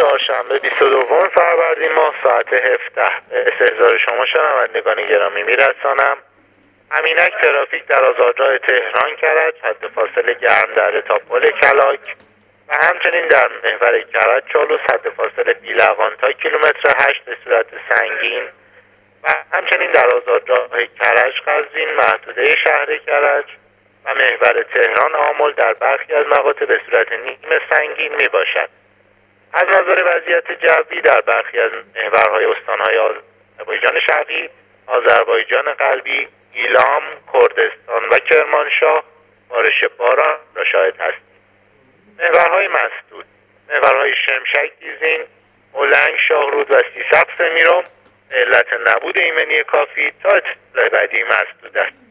چهارشنبه 22 فروردین ماه ساعت 17 به استحضار شما شنوندگان گرامی میرسانم. همینک ترافیک در آزادراه تهران کرج حد فاصله گرمدره تا پل کلاک و همچنین در محور کرج چالوس حد فاصله بیلقان تا کیلومتر 8 به صورت سنگین و همچنین در آزادراه کرج قزوین محدوده شهر کرج و محور تهران آمل در برخی از مقاطع به صورت نیم سنگین می باشد. از نظر وضعیت جوی در برخی از محورهای استانهای آذربایجان شرقی، آذربایجان غربی، ایلام، کردستان و کرمانشاه بارش باران را شاهد هستیم. محورهای مسدود، محورهای شمشک، دیزین، اولنگ، شاهرود و سیسق سمیرم به علت نبود ایمنی کافی تا اطلاع بعدی مسدود است.